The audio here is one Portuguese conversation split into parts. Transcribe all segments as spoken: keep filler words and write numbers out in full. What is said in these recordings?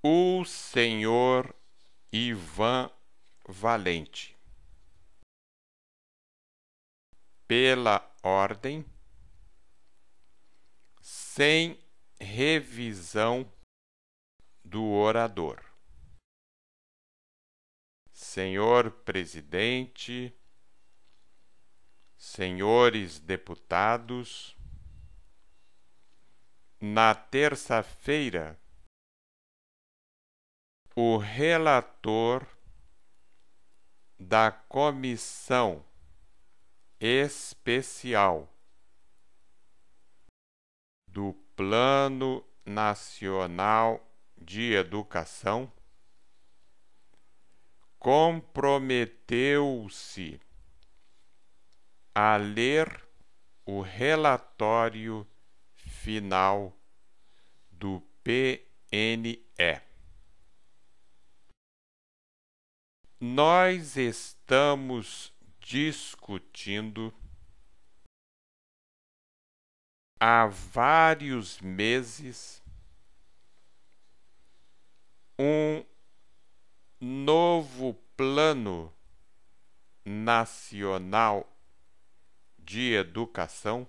O senhor Ivan Valente. Pela ordem, sem revisão do orador. Senhor presidente, senhores deputados, na terça-feira, o relator da Comissão Especial do Plano Nacional de Educação comprometeu-se a ler o relatório final do P N E. Nós estamos discutindo há vários meses um novo Plano Nacional de Educação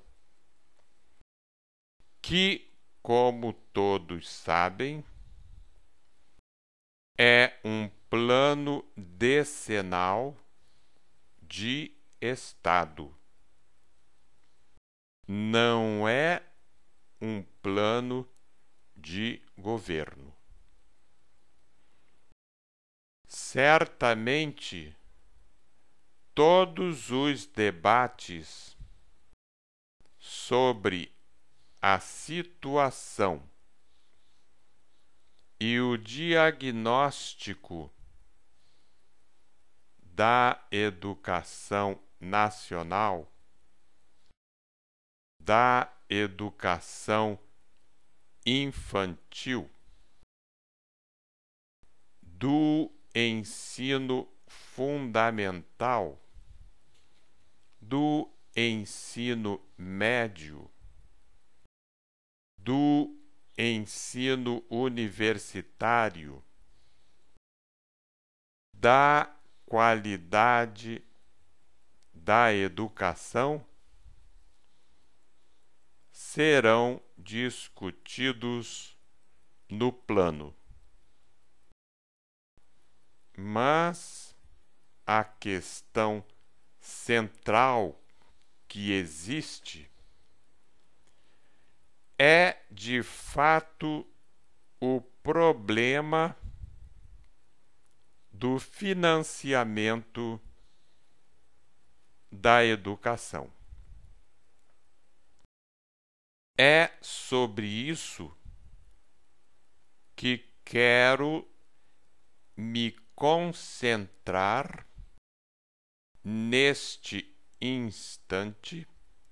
que, como todos sabem, é um plano decenal de Estado. Não é um plano de governo. Certamente, todos os debates sobre a situação e o diagnóstico da educação nacional, da educação infantil, do ensino fundamental, do ensino médio, do ensino universitário, da qualidade da educação, serão discutidos no plano. Mas a questão central que existe é, de fato, o problema do financiamento da educação. É sobre isso que quero me concentrar neste instante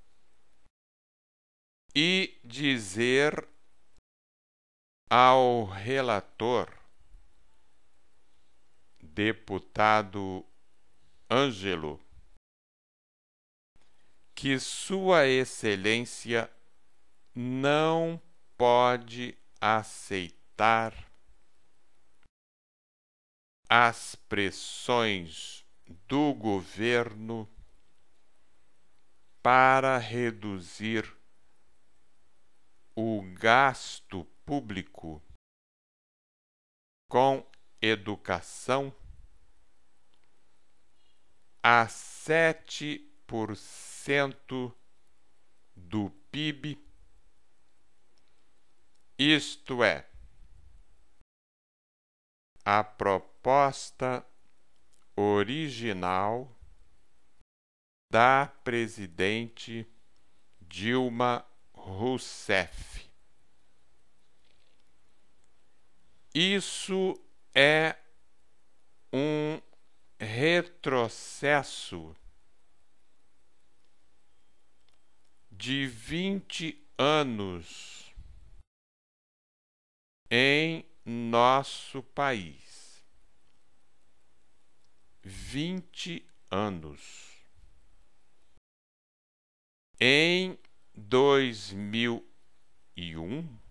e dizer ao relator, deputado Ângelo, que Sua Excelência não pode aceitar as pressões do governo para reduzir o gasto público com educação a sete por cento do P I B, isto é, a proposta original da presidente Dilma Rousseff. Isso é um retrocesso de vinte anos em nosso país. Vinte anos. Em dois mil e um,